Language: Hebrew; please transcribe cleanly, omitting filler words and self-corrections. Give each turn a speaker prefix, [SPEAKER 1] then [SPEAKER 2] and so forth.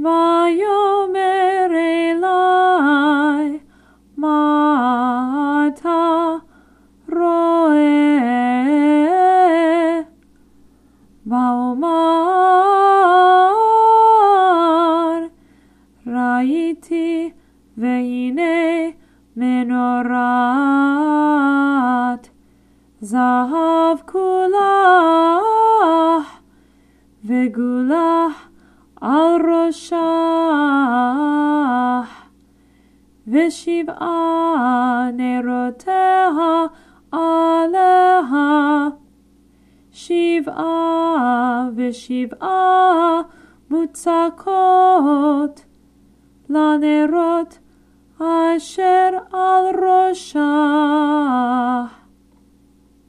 [SPEAKER 1] ויאמר אלי מה אתה רואה? ואומר ראיתי והנה מנורת זהב כולה וגולח על ראשה ושבעה נרותיה עליה שבעה ושבעה מוצקות לנרות אשר על ראשה.